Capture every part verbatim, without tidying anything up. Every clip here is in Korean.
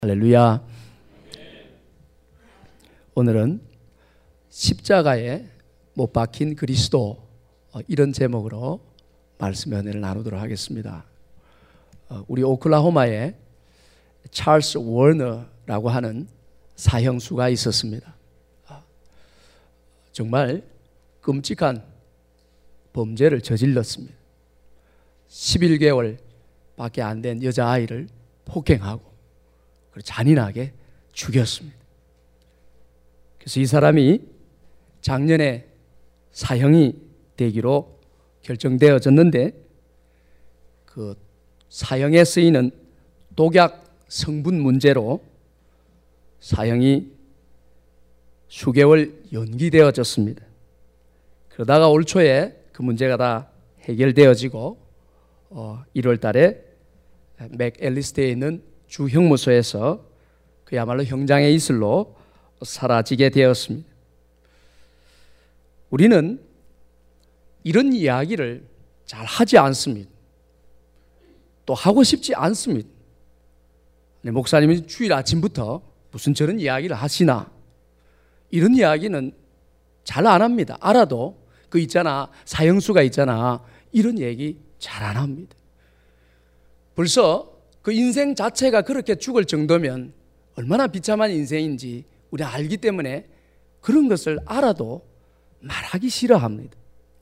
할렐루야. 오늘은 십자가에 못 박힌 그리스도, 이런 제목으로 말씀 은혜를 나누도록 하겠습니다. 우리 오클라호마에 찰스 워너라고 하는 사형수가 있었습니다. 정말 끔찍한 범죄를 저질렀습니다. 십일 개월 밖에 안 된 여자아이를 폭행하고 잔인하게 죽였습니다. 그래서 이 사람이 작년에 사형이 되기로 결정되어졌는데, 그 사형에 쓰이는 독약 성분 문제로 사형이 수개월 연기되어졌습니다. 그러다가 올 초에 그 문제가 다 해결되어지고 어, 일월 달에 맥앨리스트에 있는 주 형무소에서 그야말로 형장의 이슬로 사라지게 되었습니다. 우리는 이런 이야기를 잘 하지 않습니다. 또 하고 싶지 않습니다. 목사님이 주일 아침부터 무슨 저런 이야기를 하시나, 이런 이야기는 잘 안 합니다. 알아도 그 있잖아, 사형수가 있잖아, 이런 얘기 잘 안 합니다. 벌써 그 인생 자체가 그렇게 죽을 정도면 얼마나 비참한 인생인지 우리 알기 때문에 그런 것을 알아도 말하기 싫어합니다.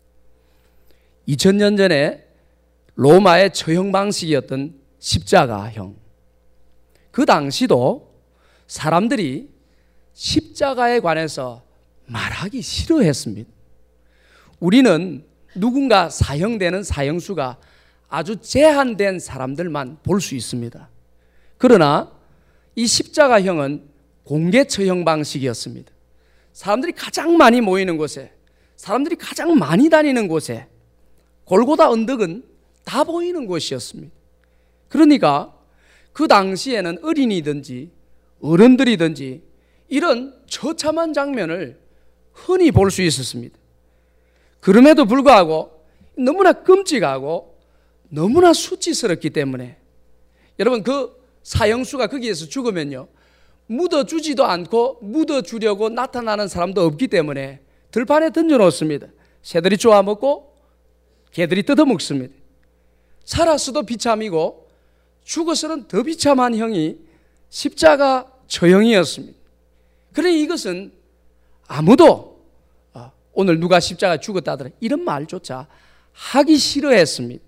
이천 년 전에 로마의 처형 방식이었던 십자가형, 그 당시도 사람들이 십자가에 관해서 말하기 싫어했습니다. 우리는 누군가 사형되는 사형수가 아주 제한된 사람들만 볼 수 있습니다. 그러나 이 십자가형은 공개 처형 방식이었습니다. 사람들이 가장 많이 모이는 곳에, 사람들이 가장 많이 다니는 곳에, 골고다 언덕은 다 보이는 곳이었습니다. 그러니까 그 당시에는 어린이든지 어른들이든지 이런 처참한 장면을 흔히 볼 수 있었습니다. 그럼에도 불구하고 너무나 끔찍하고 너무나 수치스럽기 때문에, 여러분, 그 사형수가 거기에서 죽으면요, 묻어주지도 않고 묻어주려고 나타나는 사람도 없기 때문에 들판에 던져놓습니다. 새들이 쪼아먹고 개들이 뜯어먹습니다. 살았어도 비참이고 죽어서는 더 비참한 형이 십자가 처형이었습니다. 그러니 이것은 아무도 오늘 누가 십자가 죽었다 하더라 이런 말조차 하기 싫어했습니다.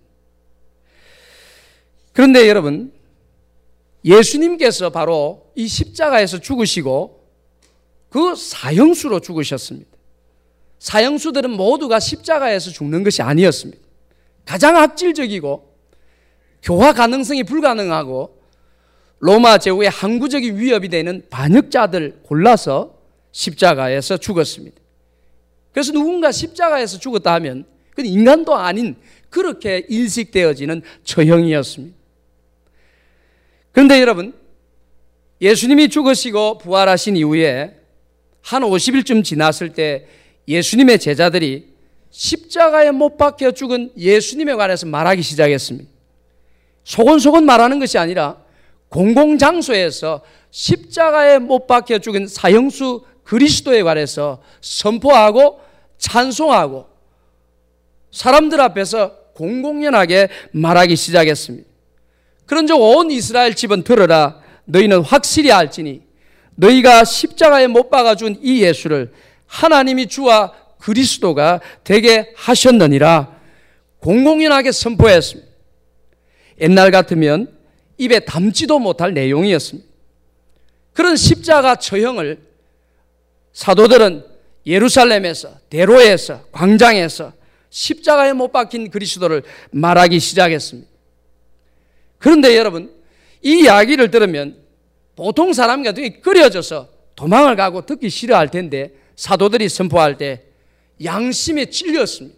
그런데 여러분, 예수님께서 바로 이 십자가에서 죽으시고 그 사형수로 죽으셨습니다. 사형수들은 모두가 십자가에서 죽는 것이 아니었습니다. 가장 악질적이고 교화 가능성이 불가능하고 로마 제국의 항구적인 위협이 되는 반역자들 골라서 십자가에서 죽었습니다. 그래서 누군가 십자가에서 죽었다 하면 그건 인간도 아닌 그렇게 일식되어지는 처형이었습니다. 그런데 여러분, 예수님이 죽으시고 부활하신 이후에 한 오십 일쯤 지났을 때 예수님의 제자들이 십자가에 못 박혀 죽은 예수님에 관해서 말하기 시작했습니다. 소곤소곤 말하는 것이 아니라 공공장소에서 십자가에 못 박혀 죽은 사형수 그리스도에 관해서 선포하고 찬송하고 사람들 앞에서 공공연하게 말하기 시작했습니다. 그런즉 온 이스라엘 집은 들으라. 너희는 확실히 알지니 너희가 십자가에 못 박아 준 이 예수를 하나님이 주와 그리스도가 되게 하셨느니라 공공연하게 선포했습니다. 옛날 같으면 입에 담지도 못할 내용이었습니다. 그런 십자가 처형을 사도들은 예루살렘에서, 대로에서, 광장에서 십자가에 못 박힌 그리스도를 말하기 시작했습니다. 그런데 여러분, 이 이야기를 들으면 보통 사람 같은 경우에 끓여져서 도망을 가고 듣기 싫어할 텐데, 사도들이 선포할 때 양심에 찔렸습니다.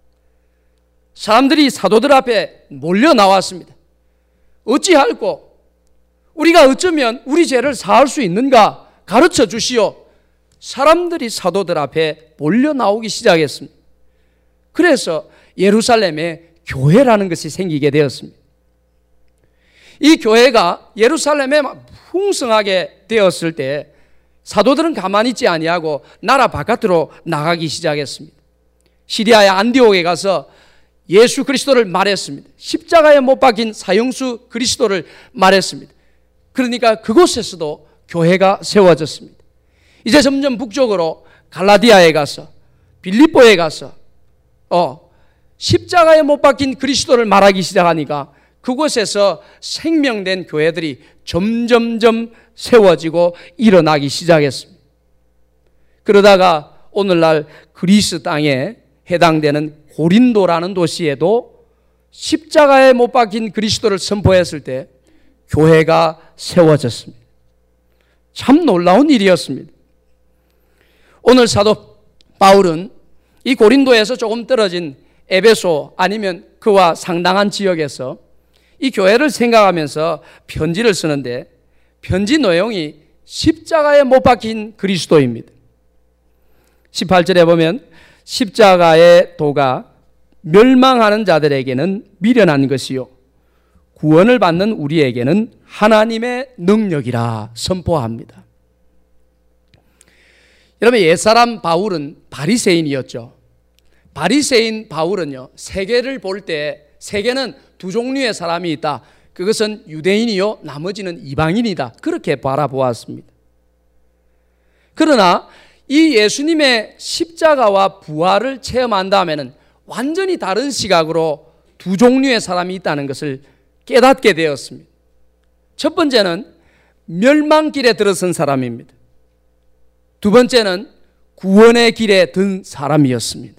사람들이 사도들 앞에 몰려 나왔습니다. 어찌할꼬? 우리가 어쩌면 우리 죄를 사할 수 있는가? 가르쳐 주시오. 사람들이 사도들 앞에 몰려 나오기 시작했습니다. 그래서 예루살렘에 교회라는 것이 생기게 되었습니다. 이 교회가 예루살렘에 풍성하게 되었을 때 사도들은 가만히 있지 아니하고 나라 바깥으로 나가기 시작했습니다. 시리아의 안디옥에 가서 예수 그리스도를 말했습니다. 십자가에 못 박힌 사형수 그리스도를 말했습니다. 그러니까 그곳에서도 교회가 세워졌습니다. 이제 점점 북쪽으로 갈라디아에 가서 빌립보에 가서 어, 십자가에 못 박힌 그리스도를 말하기 시작하니까 그곳에서 생명된 교회들이 점점점 세워지고 일어나기 시작했습니다. 그러다가 오늘날 그리스 땅에 해당되는 고린도라는 도시에도 십자가에 못 박힌 그리스도를 선포했을 때 교회가 세워졌습니다. 참 놀라운 일이었습니다. 오늘 사도 바울은 이 고린도에서 조금 떨어진 에베소 아니면 그와 상당한 지역에서 이 교회를 생각하면서 편지를 쓰는데 편지 내용이 십자가에 못 박힌 그리스도입니다. 십팔 절에 보면 십자가의 도가 멸망하는 자들에게는 미련한 것이요 구원을 받는 우리에게는 하나님의 능력이라 선포합니다. 여러분, 옛사람 바울은 바리새인이었죠. 바리새인 바울은요, 세계를 볼 때 세계는 두 종류의 사람이 있다. 그것은 유대인이요, 나머지는 이방인이다. 그렇게 바라보았습니다. 그러나 이 예수님의 십자가와 부활을 체험한 다음에는 완전히 다른 시각으로 두 종류의 사람이 있다는 것을 깨닫게 되었습니다. 첫 번째는 멸망길에 들어선 사람입니다. 두 번째는 구원의 길에 든 사람이었습니다.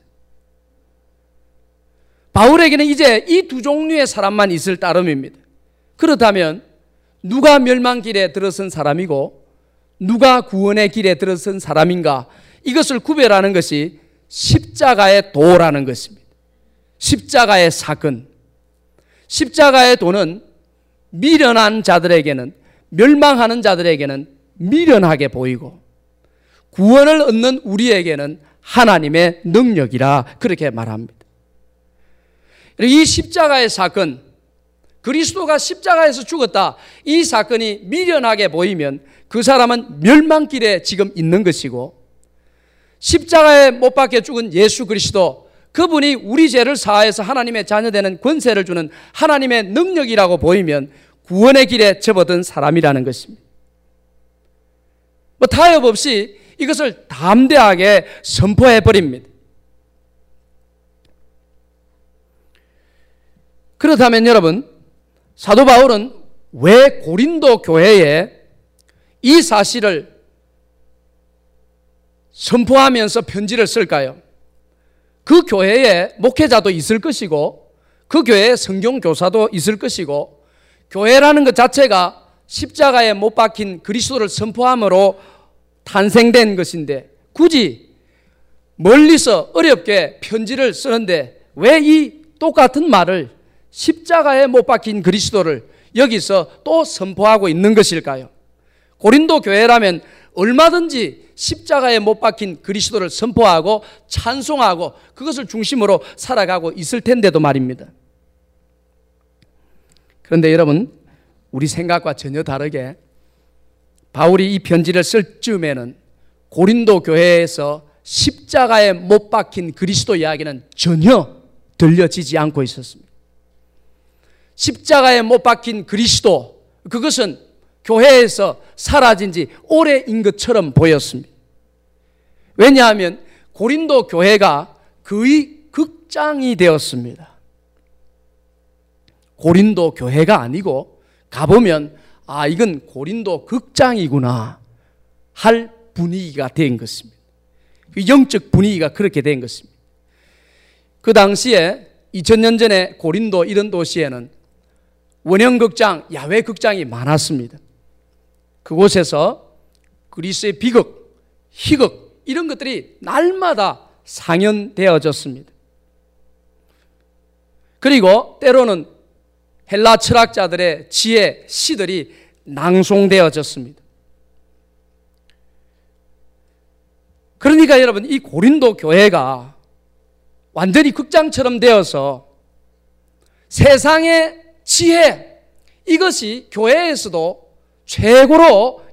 바울에게는 이제 이 두 종류의 사람만 있을 따름입니다. 그렇다면 누가 멸망길에 들어선 사람이고 누가 구원의 길에 들어선 사람인가, 이것을 구별하는 것이 십자가의 도라는 것입니다. 십자가의 사건. 십자가의 도는 미련한 자들에게는, 멸망하는 자들에게는 미련하게 보이고 구원을 얻는 우리에게는 하나님의 능력이라 그렇게 말합니다. 이 십자가의 사건, 그리스도가 십자가에서 죽었다, 이 사건이 미련하게 보이면 그 사람은 멸망길에 지금 있는 것이고, 십자가에 못 박혀 죽은 예수 그리스도, 그분이 우리 죄를 사하여서 하나님의 자녀되는 권세를 주는 하나님의 능력이라고 보이면 구원의 길에 접어든 사람이라는 것입니다. 뭐 타협 없이 이것을 담대하게 선포해 버립니다. 그렇다면 여러분, 사도 바울은 왜 고린도 교회에 이 사실을 선포하면서 편지를 쓸까요? 그 교회에 목회자도 있을 것이고 그 교회에 성경교사도 있을 것이고 교회라는 것 자체가 십자가에 못 박힌 그리스도를 선포함으로 탄생된 것인데 굳이 멀리서 어렵게 편지를 쓰는데 왜 이 똑같은 말을, 십자가에 못 박힌 그리스도를 여기서 또 선포하고 있는 것일까요? 고린도 교회라면 얼마든지 십자가에 못 박힌 그리스도를 선포하고 찬송하고 그것을 중심으로 살아가고 있을 텐데도 말입니다. 그런데 여러분, 우리 생각과 전혀 다르게 바울이 이 편지를 쓸 즈음에는 고린도 교회에서 십자가에 못 박힌 그리스도 이야기는 전혀 들려지지 않고 있었습니다. 십자가에 못 박힌 그리스도, 그것은 교회에서 사라진 지 오래인 것처럼 보였습니다. 왜냐하면 고린도 교회가 거의 극장이 되었습니다. 고린도 교회가 아니고 가보면 아, 이건 고린도 극장이구나 할 분위기가 된 것입니다. 영적 분위기가 그렇게 된 것입니다. 그 당시에 이천 년 전에 고린도 이런 도시에는 원형극장, 야외극장이 많았습니다. 그곳에서 그리스의 비극, 희극 이런 것들이 날마다 상연되어졌습니다. 그리고 때로는 헬라 철학자들의 지혜, 시들이 낭송되어졌습니다. 그러니까 여러분, 이 고린도 교회가 완전히 극장처럼 되어서 세상의 지혜, 이것이 교회에서도 최고로